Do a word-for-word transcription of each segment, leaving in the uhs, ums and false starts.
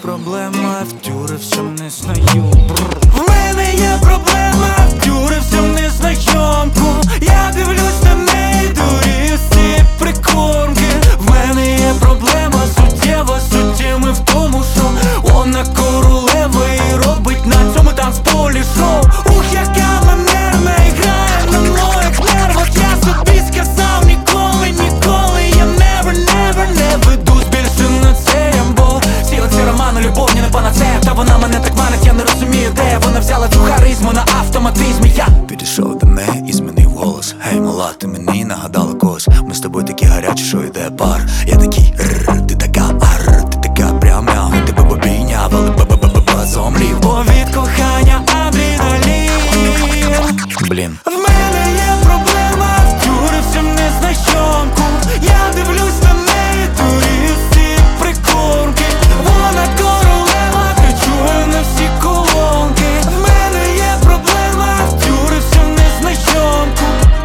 проблема, втюрився в незнайомку. В мене є проблема, втюрився в незнайомку. Я дивлюсь на неї, дурію всі прикормки. В мене є проблема суттєва, суттєва в тому, що вона королева і робить на цьому танцполі шоу. Ух, яка манерна, і грає на моїх нервах. Я собі сказав ніколи, ніколи я never, never, не ведусь більше на це, бо всі оці романи, любовні не панацея. Та вона мене так манить, я не розумію, де вона взяла цю харизму на автоматизмі. Я підійшов до неї і змінив голос. Гей, мала, ти мені нагадала когось. Ми з тобою такі гарячі, що йде пар. Я такий рррр, ти така ар, ти така пряма. Тебе бобійня, але б-б-б-б-б зомлів. бо від кохання адреналін. Блін. В мене є проблема, втюрився в незнайомку. Я дивлюсь на неї, дурію всі прикормки. Вона королева, кричує на всі колонки. В мене є проблема, втюрився в незнайомку.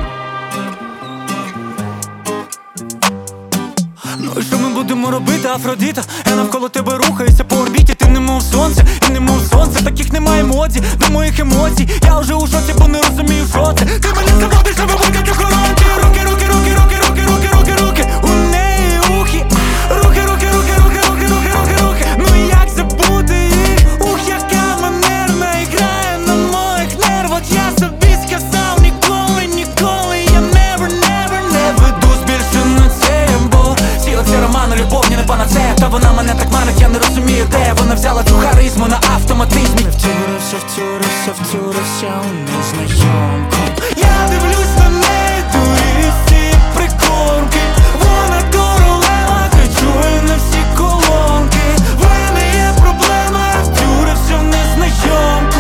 Ну і що ми будемо робити, Афродіта? Я навколо тебе рухаюся по орбіті. Ти немов сонце, і немов сонце. Таких немає емоцій, до моїх емоцій. Я вже у шоці, бо не розумію, що це. Ти мене заводиш, а виводять охоронки. Руки, руки, руки, руки, руки, руки, руки, руки. У неї ухи. Руки, руки, руки, руки, руки, руки, руки, руки. Ну і як забути їх? Ух, яка манерна, і грає на моїх нервах. Я собі сказав ніколи, ніколи я never, never, не ведусь більше на це, бо всі оці романи, любовні не панацея. Та вона мене так манить, я не розумію, де вона взяла цю харизму на автоматизмі. Втюрився, втюрився, втюрився у незнайомку. Я дивлюсь на неї, дурію всі прикормки. Вона королева, кричує на всі колонки. В мене є проблема, втюрився в незнайомку.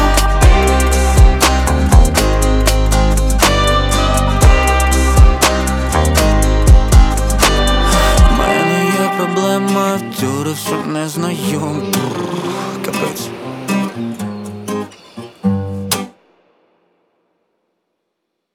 В мене є проблема, втюрився в незнайомку. Капець.